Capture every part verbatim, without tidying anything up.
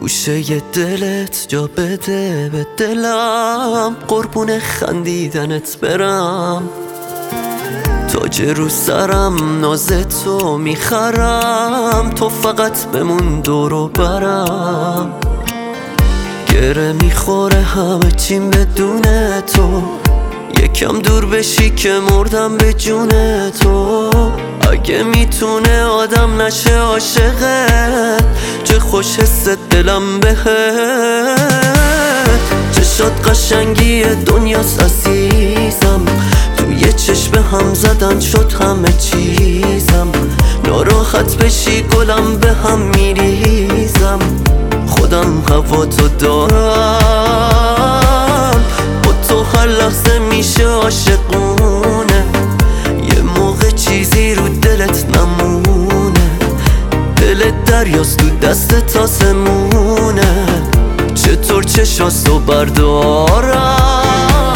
گوشه دلت جا بده به دلم، قربون خندیدنت برم. تاج رو سرم ناز تو میخرم، تو فقط بمون دورو برم. گره میخوره همه چیم بدون تو، یکم دور بشی که مردم به جون تو. اگه میتونه آدم نشه عاشقت، چه خوش حس دلم بهت. چشات قشنگی دنیاست عزیزم، توی چشم هم زدن شد همه چیزم. ناراحت بشی گلم به هم میریزم، خودم هوا تو دارم. با تو هر لحظه میشه عاشقونه، یه موقع چیزی رو دلت نمونه. دلت دریاست تو دستت آسمونه، چطور چشاستو بردارم.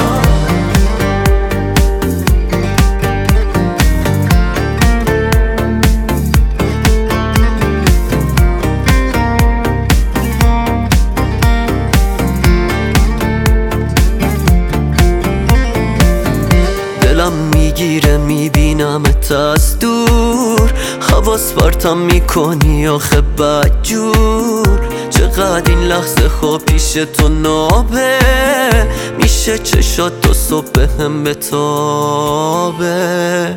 دلم میگیره میبینمت از دور، حواس پرتم میکنی آخه بدجور. چقدر این لحظه خواب پیش تو نابه، میشه چشات تو صبح هم بتابه.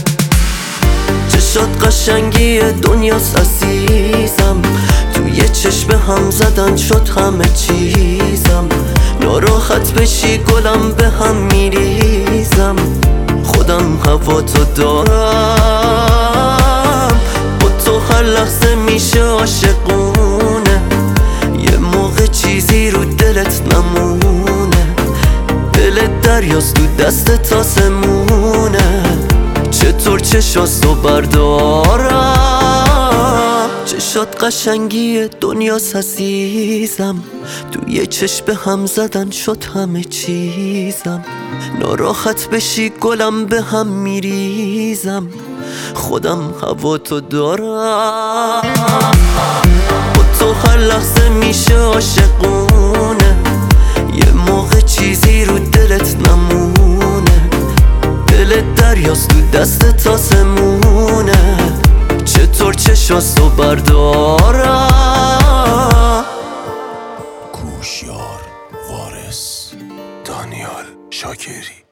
چشات قشنگی دنیاست عزیزم، توی چشم هم زدن شد همه چیزم. ناراحت بشی گلم به هم میریزم، خودم هوا تو دارم. با تو هر لحظه میشه عاشقونه، یه موقع چیزی رو دلت نمونه. دلت دریاست تو دستت آسمونه، چطور چشاستو بردارم. چشات قشنگی دنیاست عزیزم، توی چشم هم زدن شد همه چیزم. ناراحت بشی گلم به هم میریزم، خودم هوا تو دارم. با تو هر لحظه میشه عاشقونه، یه موقع چیزی رو دلت نمونه. دلت دریاست تو دستت آسمونه، چطور چشاستو بردارم. کوشیار وارث، دانیال شاکری.